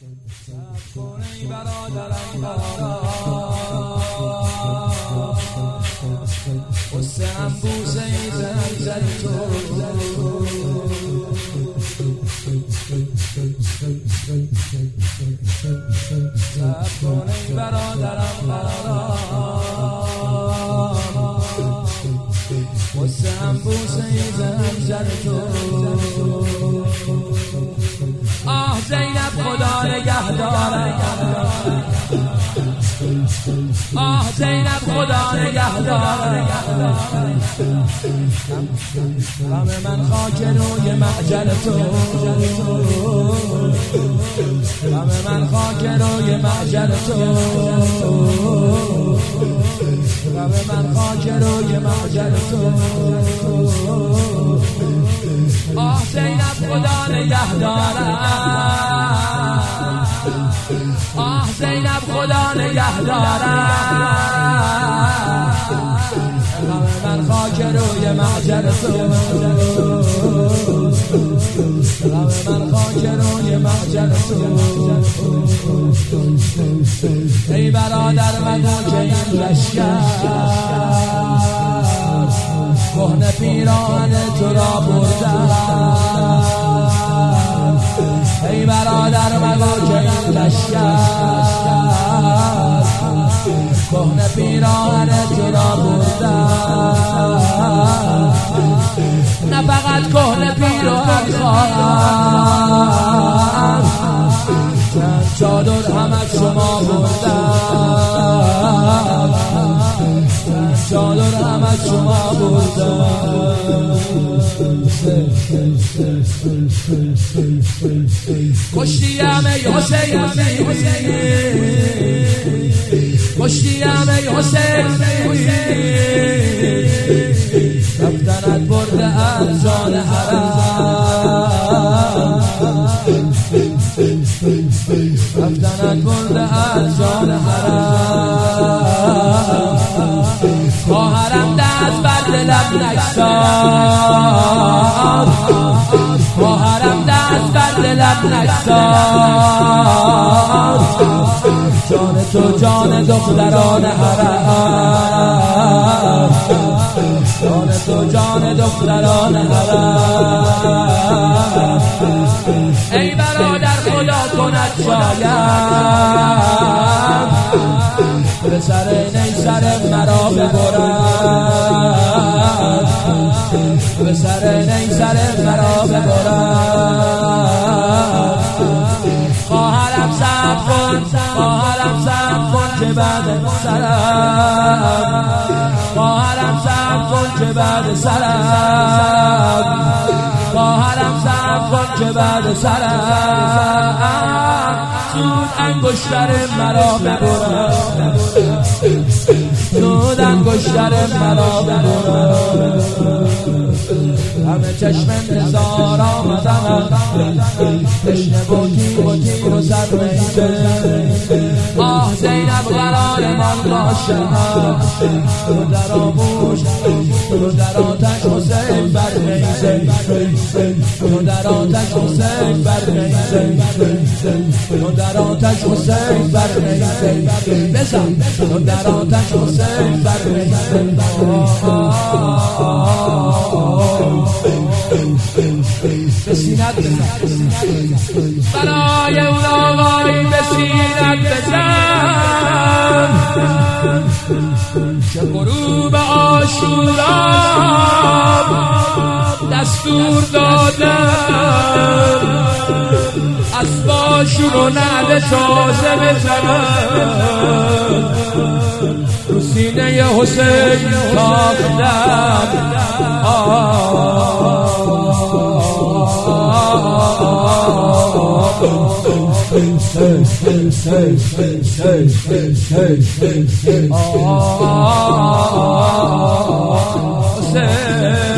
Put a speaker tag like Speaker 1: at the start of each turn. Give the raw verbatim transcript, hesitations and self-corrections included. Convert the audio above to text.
Speaker 1: کنی برادرم قصه هم بوسه ای زن تو سب کنی برادرم قصه هم بوسه ای زن تو آه زینب خدا نگهدارم آه زینب خدا نگهدارم غم من خاک روی محجر تو غم من خاک روی محجر تو غم من خاک روی محجر تو آه زینب خدا نگهدارم آه زینب خدا نگهدارم غم من خاک روی محجر تو غم من خاک روی محجر تو ای برادر مگو که این لشکر کهنه پیراهن تو را بردن ای برادر مگو که این لشکر کهنه پیراهن تو را بردن نه فقط کهنه پیراهن خواهد چند چادر هم از شما بردن چند چادر هم از شما بردن کشتیم ای حسین کشتیم ای حسین رفتنت برده از جان حرم رفتنت برده از جان حرم خواهرم دست بر دلم نگذار خواهرم دست بر دلم نگذار جان تو جان دختران حرم جان تو جان دختران حرم ای برادر خدا کند شاید به سر نیسر مرا ببرد به سر نیسر مرا ببرد خواهرم صبر کن خواهرم صبر کن که بعد سرم خواهرم صبر کن که بعد سرم خواهرم صبر کن که بعد سرم زود انگشتر مرا ببرد زود انگشتر مرا ببرد همه چشم انتظار آمدن تشنه با تیر و تیر و سر میزه آه زینب قرارمان باشد تو در آموش تو در آتش حسین بر میزه تو در آتش حسین بر میزه تو در آتش حسین بر میزه بزن تو در آتش حسین بر میزه بسینت بزن برای اون آقایی بسینت بزن که غروب عاشورا دستور دادن اسباشون و نعل تازه بزنن رو سینه حسین تاختن حسین